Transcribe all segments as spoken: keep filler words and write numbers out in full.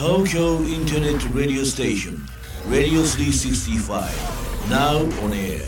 Tokyo Internet Radio Station Radio スリーシックスティーファイブ Now on air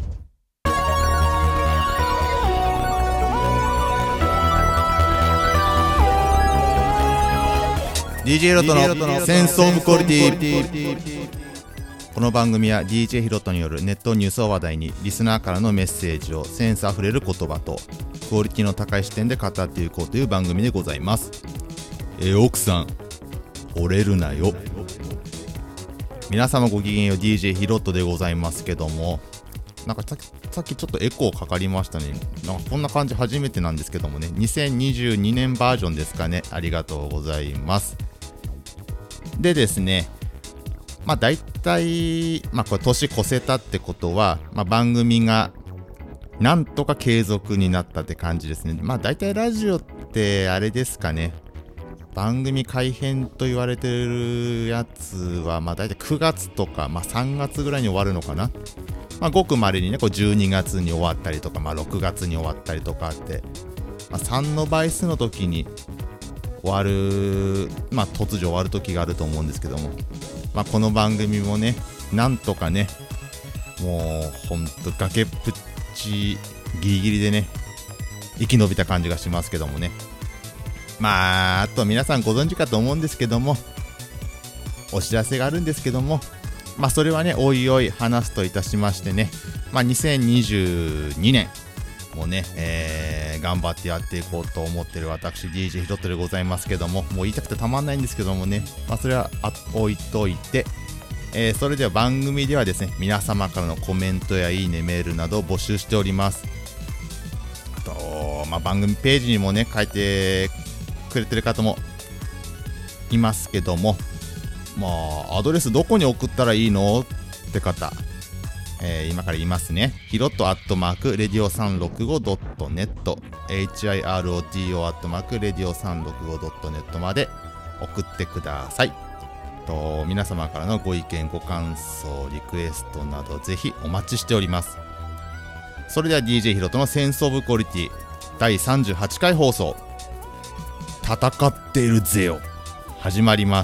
ディージェー ヒロトのセンスオブクオリティ。この番組は ディージェー ヒロトによるネットニュースを話題にリスナーからのメッセージをセンスあふれる言葉とクオリティの高い視点で語っていこうという番組でございます。えー、奥さん折れるなよ。皆様ごきげんよう、 ディージェー ヒロトでございますけども、なんかさっき、さっきちょっとエコーかかりましたね。なんかこんな感じ初めてなんですけどもね、にせんにじゅうにねんバージョンですかね。ありがとうございます。でですね、まあ大体、まあこれ年越せたってことは、まあ番組がなんとか継続になったって感じですね。まあ大体ラジオってあれですかね、番組改編と言われてるやつは、まあ大体くがつとか、まあさんがつぐらいに終わるのかな。まあごく稀にね、こうじゅうにがつに終わったりとか、まあろくがつに終わったりとかあって、まあさんの倍数の時に終わる、まあ突如終わる時があると思うんですけども、まあこの番組もね、なんとかね、もうほんと崖っぷちギリギリでね、生き延びた感じがしますけどもね。まああと皆さんご存知かと思うんですけども、お知らせがあるんですけども、まあそれはね、おいおい話すといたしましてね、まあにせんにじゅうにねんもね、えー、頑張ってやっていこうと思ってる私 ディージェー ヒロトでございますけども、もう言いたくてたまんないんですけどもね、まあそれは置いといて、えー、それでは番組ではですね、皆様からのコメントやいいねメールなどを募集しております。あと、まあ番組ページにもね書いてくれてる方もいますけども、まあアドレスどこに送ったらいいのって方、えー、今から言いますね。ヒロトアットマークレディオさんろくごドットネット エイチアイアールオーティーオー アットマークレディオさんろくごドットネットまで送ってください。と、皆様からのご意見ご感想リクエストなどぜひお待ちしております。それでは ディージェー ヒロトのセンスオブクオリティだいさんじゅうはちかい放送、戦っているぜよ、始まります。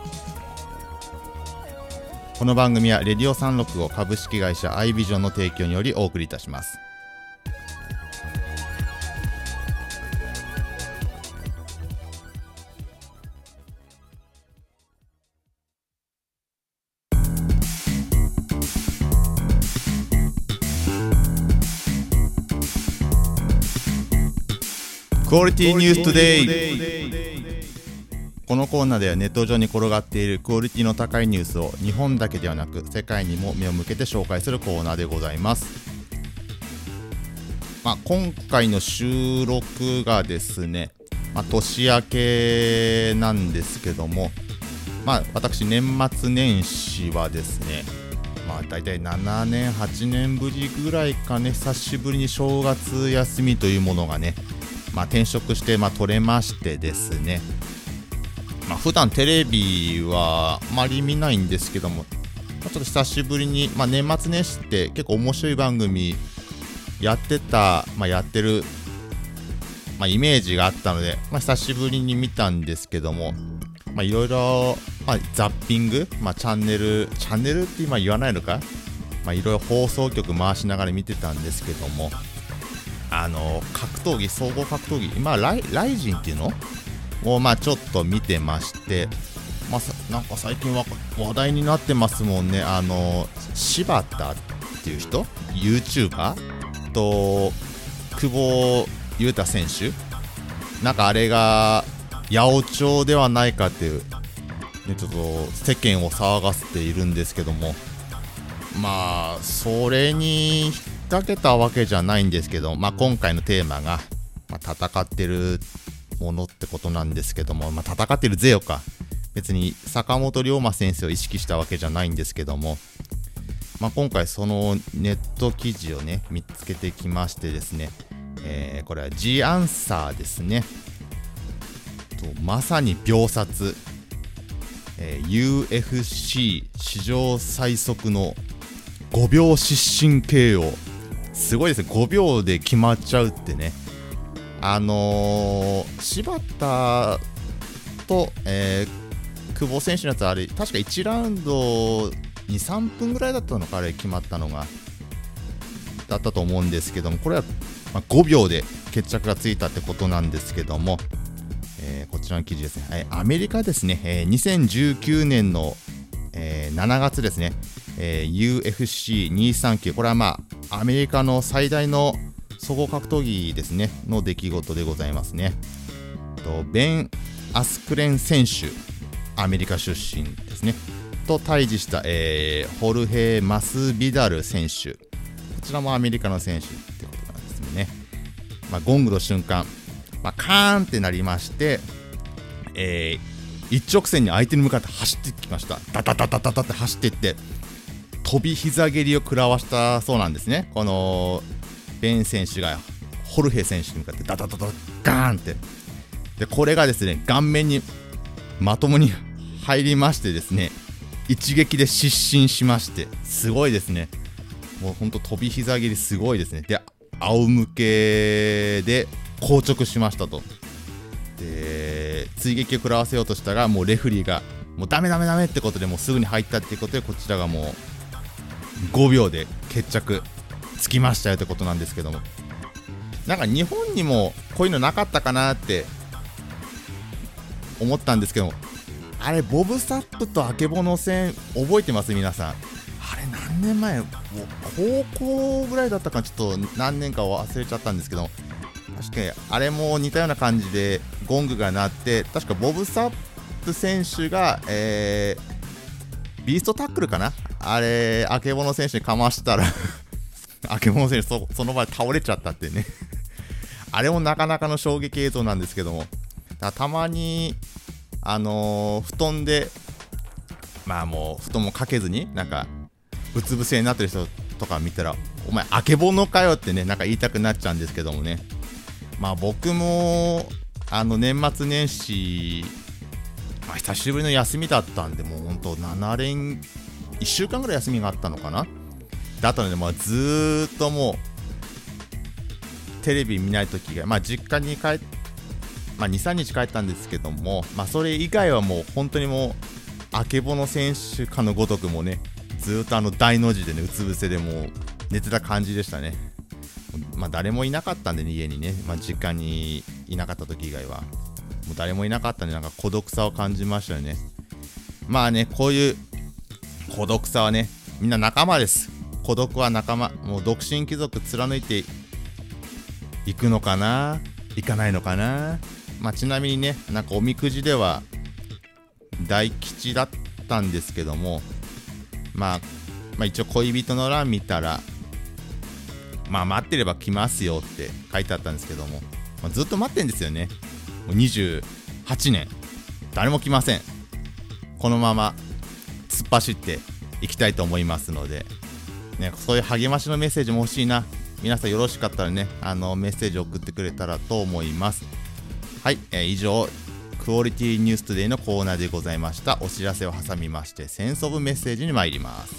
この番組はレディオさんろくご株式会社アイビジョンの提供によりお送りいたします。クオリティニューストゥデイ。このコーナーではネット上に転がっているクオリティの高いニュースを日本だけではなく世界にも目を向けて紹介するコーナーでございます。まあ、今回の収録がですね、まあ、年明けなんですけども、まあ、私年末年始はですね、まあ、だいたいななねんはちねんぶりぐらいかね、久しぶりに正月休みというものがね、まあ、転職してまあ取れましてですね、まあ、普段テレビはあまり見ないんですけども、まあ、ちょっと久しぶりに、まあ、年末年始って結構面白い番組やってた、まあ、やってる、まあ、イメージがあったので、まあ、久しぶりに見たんですけども、まあいろいろ、まあ、ザッピング、まあ、チャンネルチャンネルって今言わないのか、まあいろいろ放送局回しながら見てたんですけども、あの格闘技、総合格闘技、今ライライジンっていうのをまあちょっと見てまして、まあ、なんか最近は話題になってますもんね。あの柴田っていう人、 YouTuber と久保優太選手、なんかあれが八百長ではないかっていう、ね、ちょっと世間を騒がせているんですけども、まあそれに引っ掛けたわけじゃないんですけど、まあ今回のテーマが、まあ、戦ってるものってことなんですけども、まあ、戦ってるぜよか、別に坂本龍馬先生を意識したわけじゃないんですけども、まあ、今回そのネット記事をね見つけてきましてですね、えー、これは The Answer ですねと、まさに秒殺、えー、ユーエフシー 史上最速のごびょう失神 ケーオー、 すごいですね、ごびょうで決まっちゃうってね。あのー、柴田と、えー、 久保選手のやつあれ確かいちラウンドに、さんぷんぐらいだったのか、あれ決まったのがだったと思うんですけども、これはまあごびょうで決着がついたってことなんですけども、えー、こちらの記事ですね、えー、アメリカですね、えー、にせんじゅうきゅうねんの、えー、しちがつですね、えー、ユーエフシーにひゃくさんじゅうきゅう、これはまあアメリカの最大の総合格闘技ですねの出来事でございますね。とベン・アスクレン選手、アメリカ出身ですねと対峙した、えー、ホルヘ・マスビダル選手、こちらもアメリカの選手ってことなんですね。まあ、ゴングの瞬間、まあ、カーンってなりまして、えー、一直線に相手に向かって走ってきました。ダダダダダダって走っていって飛び膝蹴りを食らわしたそうなんですね。このベン選手がホルヘ選手に向かってダダダダガーンって、でこれがですね顔面にまともに入りましてですね、一撃で失神しまして、すごいですね。もうほんと飛び膝蹴りすごいですね。で仰向けで硬直しましたと。で追撃を食らわせようとしたら、もうレフリーがもうダメダメダメってことでもうすぐに入ったっていうことで、こちらがもうごびょうで決着つきましたよってことなんですけども、なんか日本にもこういうのなかったかなって思ったんですけども、あれボブサップとあけぼの戦覚えてます皆さん？あれ何年前、もう高校ぐらいだったかちょっと何年か忘れちゃったんですけど、確かにあれも似たような感じでゴングが鳴って、確かボブサップ選手が、えー、ビーストタックルかな、あれあけぼの選手にかましたらあけぼの選手 そ, その場で倒れちゃったってねあれもなかなかの衝撃映像なんですけども、た, たまにあのー、布団でまあもう布団もかけずになんかうつ伏せになってる人とか見たら、お前あけぼのかよってねなんか言いたくなっちゃうんですけどもね。まあ僕もあの年末年始、まあ、久しぶりの休みだったんで、もうほんとなな連いっしゅうかんぐらい休みがあったのかな、だったので、まあずーっともうテレビ見ないときが、まあ実家に帰ってまあ、にさんにち帰ったんですけども、まあ、それ以外はもう本当にもうあけぼの選手かのごとくもね、ずーっとあの大の字でねうつ伏せでもう寝てた感じでしたね。まあ誰もいなかったんでね、家にね、まあ、実家にいなかった時以外はもう誰もいなかったんで、なんか孤独さを感じましたよね。まあね、こういう孤独さはね、みんな仲間です。孤独は仲間。もう独身貴族貫いていくのかな、いかないのかな。まあ、ちなみにね、なんかおみくじでは大吉だったんですけども、まあ、まあ一応恋人の欄見たら、まあ待ってれば来ますよって書いてあったんですけども、まあ、ずっと待ってんですよね。もうにじゅうはちねん誰も来ません。このまま突っ走っていきたいと思いますので、ね、そういう励ましのメッセージも欲しいな。皆さんよろしかったらね、あのメッセージを送ってくれたらと思います。はい、えー、以上クオリティニューストゥデイのコーナーでございました。お知らせを挟みましてセンスオブメッセージに参ります。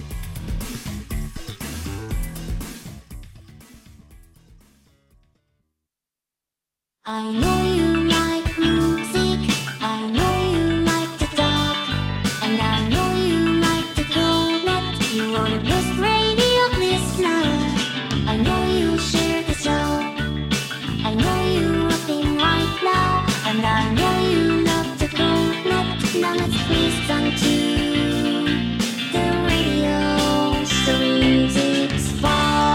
I know you like music, I know you like to talk, and I know you like to go net. You are the best radio listener. I know you share the show. I know you rapping right now, and I know you love to go net. Now let's listen to the radio, so music's fine.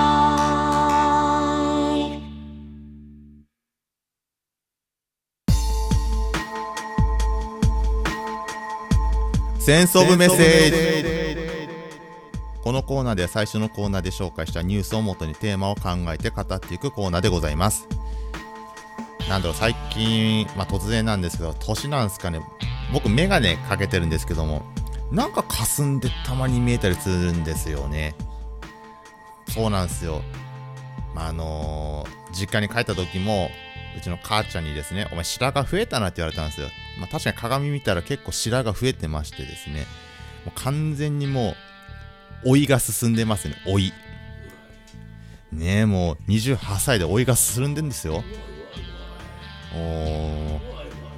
センスオブメッセージ。このコーナーでは最初のコーナーで紹介したニュースをもとにテーマを考えて語っていくコーナーでございます。なんだろう、最近、まあ、突然なんですけど、年なんですかね、僕メガネかけてるんですけども、なんか霞んでたまに見えたりするんですよね。そうなんですよ。まあ、あのー、実家に帰った時もうちの母ちゃんにですね、お前白髪増えたなって言われたんですよ。まあ、確かに鏡見たら結構白髪増えてましてですね、もう完全にもう老いが進んでますね。老いねえ、もうにじゅうはっさいで老いが進んでんですよ。おー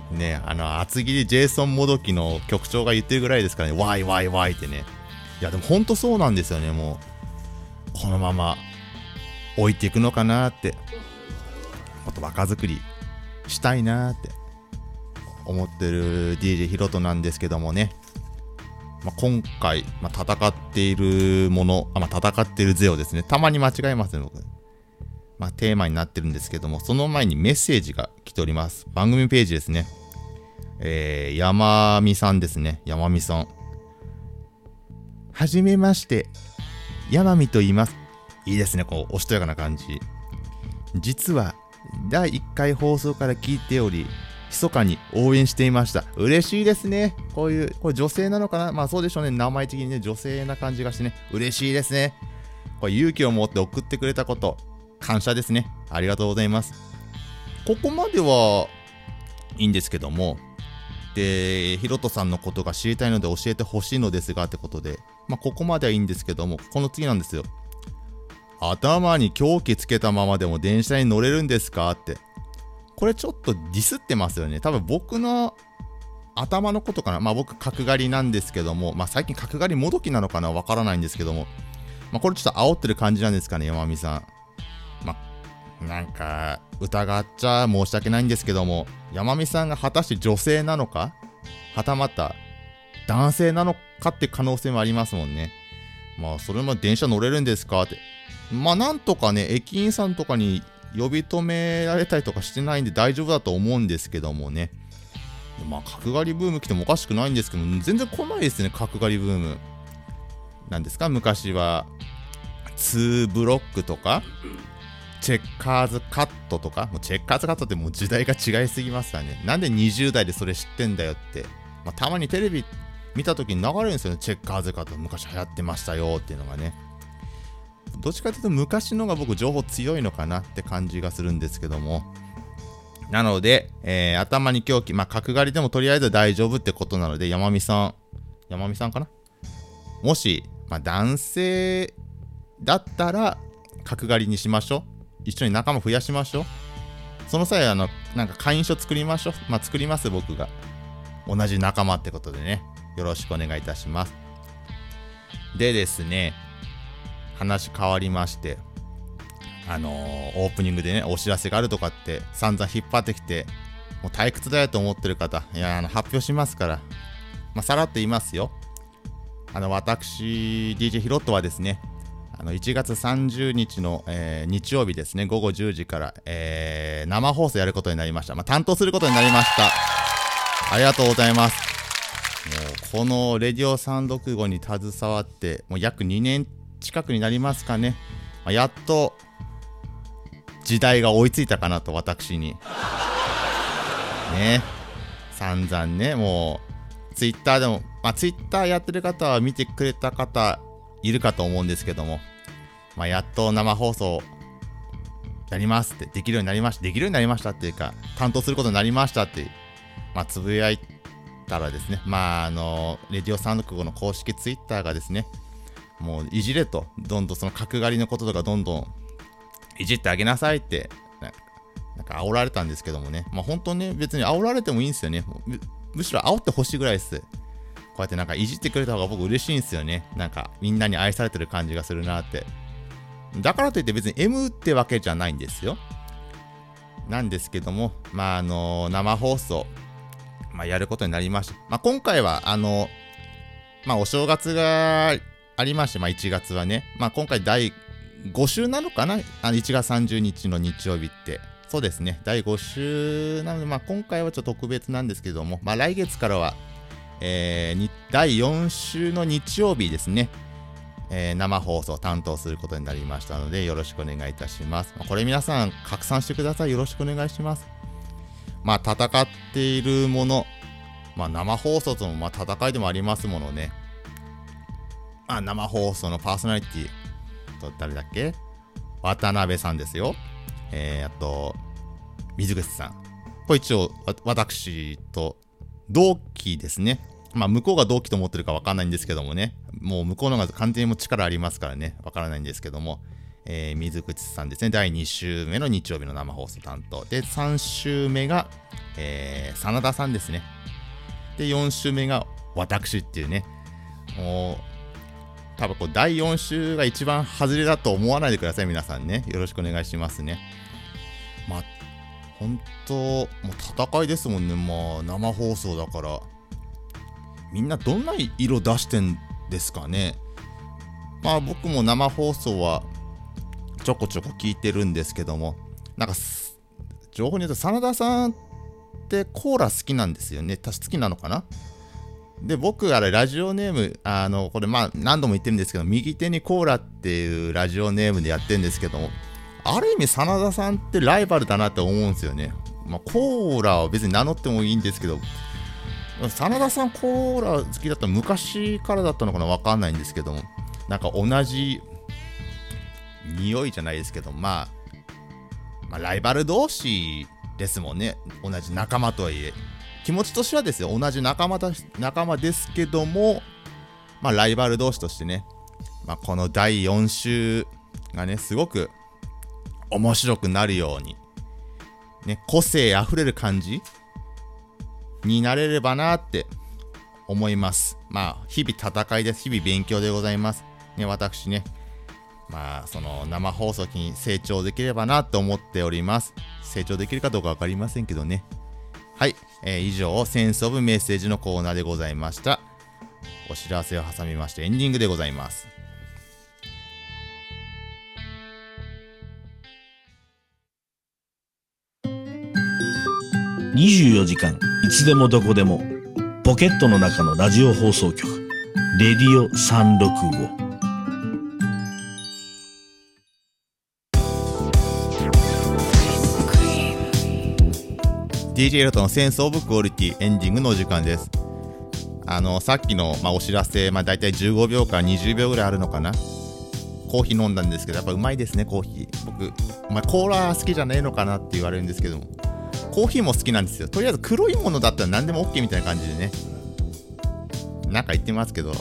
ね、あの厚切りジェイソンもどきの局長が言ってるぐらいですからね、ワイワイワイってね。いやでもほんとそうなんですよね。もうこのまま置いていくのかなって、もっと若作りしたいなって思ってる ディージェー ヒロトなんですけどもね、まあ、今回、まあ、戦っているもの、あ、まあ、戦っているゼオですね。たまに間違えますね僕。まあ、テーマになってるんですけども、その前にメッセージが来ております。番組ページですね。えー、山美さんですね。山美さん。はじめまして、山美と言います。いいですね、こうおしとやかな感じ。実はだいいっかい放送から聞いており、密かに応援していました。嬉しいですね。こういう、これ女性なのかな。まあそうでしょうね。名前的にね、女性な感じがしてね、嬉しいですね。これ勇気を持って送ってくれたこと、感謝ですね。ありがとうございます。ここまではいいんですけども、で、ヒロトさんのことが知りたいので教えてほしいのですがってことで、まあここまではいいんですけども、この次なんですよ。頭に凶器つけたままでも電車に乗れるんですかって。これちょっとディスってますよね。多分僕の頭のことかな。まあ僕角刈りなんですけども、まあ最近角刈りもどきなのかなわからないんですけども、まあこれちょっと煽ってる感じなんですかね、山美さん。まあなんか疑っちゃ申し訳ないんですけども、山美さんが果たして女性なのか、はたまた男性なのかって可能性もありますもんね。まあそれも電車乗れるんですかって。まあなんとかね、駅員さんとかに呼び止められたりとかしてないんで大丈夫だと思うんですけどもね。まあ角刈りブーム来てもおかしくないんですけど、全然来ないですね、角刈りブーム。なんですか、昔はツーブロックとかチェッカーズカットとか、もうチェッカーズカットってもう時代が違いすぎますからね。なんでにじゅう代でそれ知ってんだよって、まあ、たまにテレビ見た時に流れるんですよね。チェッカーズカット昔流行ってましたよっていうのがね。どっちかというと昔のが僕情報強いのかなって感じがするんですけども、なので、えー、頭に凶器、まあ角刈りでもとりあえず大丈夫ってことなので、山美さん山美さんかな、もし、まあ、男性だったら角刈りにしましょう。一緒に仲間増やしましょう。その際あのなんか会員証作りましょう。まあ作ります、僕が同じ仲間ってことでね、よろしくお願いいたします。でですね、話変わりまして、あのー、オープニングでねお知らせがあるとかって散々引っ張ってきて、もう退屈だよと思ってる方、いやあの発表しますから、まあ、さらっと言いますよ。あの私 ディージェー ヒロットはですね、あのいちがつさんじゅうにちの、えー、日曜日ですね、ごごじゅうじから、えー、生放送やることになりました。まあ、担当することになりました。ありがとうございます。もうこのレディオさんろくごに携わってもう約にねん近くになりますかね。まあ、やっと時代が追いついたかなと、私にね。散々ね、もうツイッターでも、まあ、ツイッターやってる方は見てくれた方いるかと思うんですけども、まあ、やっと生放送やりますってできるようになりましたできるようになりましたっていうか、担当することになりましたって、まあ、つぶやいたらですね、まああのレディオさんろくごの公式ツイッターがですね、もういじれと、どんどんその角刈りのこととかどんどんいじってあげなさいってなんか煽られたんですけどもね、まあ本当ね、別に煽られてもいいんですよね。 む, むしろ煽ってほしいぐらいです。こうやってなんかいじってくれた方が僕嬉しいんですよね。なんかみんなに愛されてる感じがするなって。だからといって別に M ってわけじゃないんですよ。なんですけども、まああの生放送、まあ、やることになりました。まあ今回はあのまあお正月がありまして、まあいちがつはね、まあ今回だいご週なのかな、あのいちがつさんじゅうにちの日曜日って。そうですね、だいご週なので、まあ今回はちょっと特別なんですけども、まあ来月からは、えー、だいよん週の日曜日ですね、えー、生放送を担当することになりましたので、よろしくお願いいたします。これ皆さん拡散してください。よろしくお願いします。まあ戦っているもの、まあ生放送とのまあ戦いでもありますものね。まあ生放送のパーソナリティと誰だっけ、渡辺さんですよ。えー、あと水口さん、これ一応私と同期ですね。まあ向こうが同期と思ってるか分かんないんですけどもね、もう向こうの方が完全にも力ありますからね、分からないんですけども、 えー、水口さんですね。だいに週目の日曜日の生放送担当で、さん週目が、えー、真田さんですね。でよん週目が私っていうね、もう多分こうだいよん週が一番外れだと思わないでください、皆さんね。よろしくお願いしますね。まあ本当もう戦いですもんね。まあ生放送だからみんなどんな色出してんですかね。まあ僕も生放送はちょこちょこ聞いてるんですけども、なんか情報によると真田さんってコーラ好きなんですよね。確か好きなのかな。で僕あれラジオネームあのこれまあ何度も言ってるんですけど、右手にコーラっていうラジオネームでやってるんですけども、ある意味真田さんってライバルだなって思うんですよね。まあコーラは別に名乗ってもいいんですけど、真田さんコーラ好きだったの昔からだったのかな、分かんないんですけども、なんか同じ匂いじゃないですけど、まあ、まあライバル同士ですもんね。同じ仲間とはいえ気持ちとしてはですよ、同じ仲間だ仲間ですけども、まあライバル同士としてね、まあ、このだいよん週がねすごく面白くなるようにね、個性あふれる感じになれればなって思います。まあ日々戦いです。日々勉強でございますね。私ね、まあその生放送に成長できればなと思っております。成長できるかどうか分かりませんけどね。はい、えー、以上センスオブメッセージのコーナーでございました。お知らせを挟みましてエンディングでございます。 にじゅうよじかんいつでもどこでもポケットの中のラジオ放送局レディオさんろくご。 ディージェー ロトのセンスオブクオリティエンディングのお時間です。あのさっきの、まあ、お知らせ、まあ、だいたいじゅうごびょうからにじゅうびょうぐらいあるのかな。コーヒー飲んだんですけど、やっぱうまいですねコーヒー。僕お前コーラ好きじゃねえのかなって言われるんですけども、コーヒーも好きなんですよ。とりあえず黒いものだったら何でも OK みたいな感じでね、なんか言ってますけど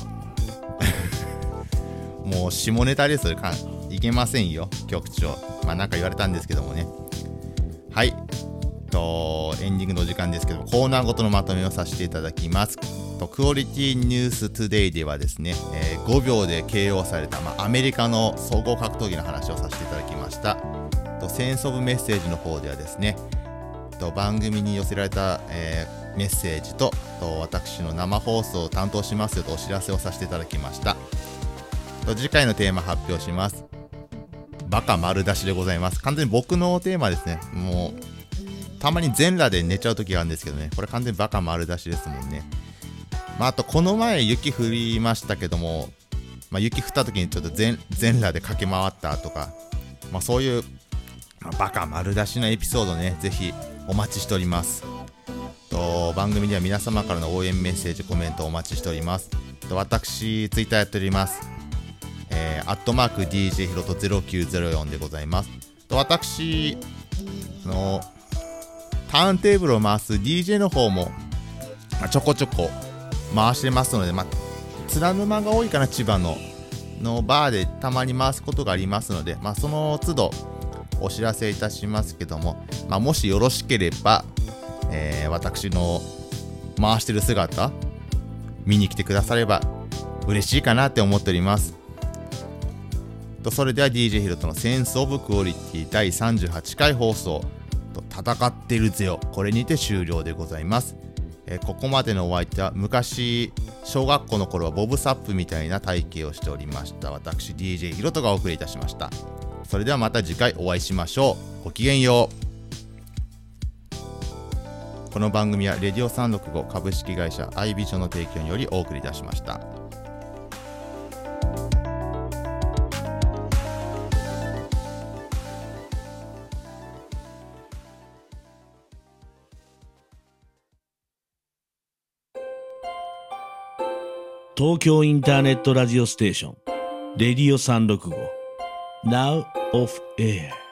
もう下ネタですよ。いけませんよ局長。まあなんか言われたんですけどもね。はいとエンディングのお時間ですけど、コーナーごとのまとめをさせていただきます。とクオリティニューストゥデイではですね、えー、ごびょうで ケーオー された、まあ、アメリカの総合格闘技の話をさせていただきました。とセンスオブメッセージの方ではですね、と番組に寄せられた、えー、メッセージ と, と私の生放送を担当しますよとお知らせをさせていただきました。と次回のテーマ発表します。バカ丸出しでございます。完全に僕のテーマですね。もうたまに全裸で寝ちゃう時があるんですけどね、これ完全にバカ丸出しですもんね。まあ、あとこの前雪降りましたけども、まあ、雪降った時にちょっと 全, 全裸で駆け回ったとか、まあ、そういう、まあ、バカ丸出しのエピソードね、ぜひお待ちしております。と番組では皆様からの応援メッセージコメントをお待ちしております。と私ツイッターやっております。えー、アットマーク ディージェー ヒロトゼロきゅうゼロよんでございます。と私のターンテーブルを回す ディージェー の方も、まあ、ちょこちょこ回してますので、まあ、津田沼が多いかな、千葉ののバーでたまに回すことがありますので、まあ、その都度お知らせいたしますけども、まあ、もしよろしければ、えー、私の回してる姿見に来てくだされば嬉しいかなって思っております。とそれでは ディージェー ヒロトのセンスオブクオリティだいさんじゅうはちかい放送と戦ってるぜよ、これにて終了でございます。えー、ここまでのお相手は昔小学校の頃はボブサップみたいな体型をしておりました私 ディージェー ヒロトがお送りいたしました。それではまた次回お会いしましょう。ごきげんよう。この番組はレディオさんろくご株式会社アイビジョンの提供によりお送りいたしました。 東京インターネットラジオステーションレディオさんろくご Now off air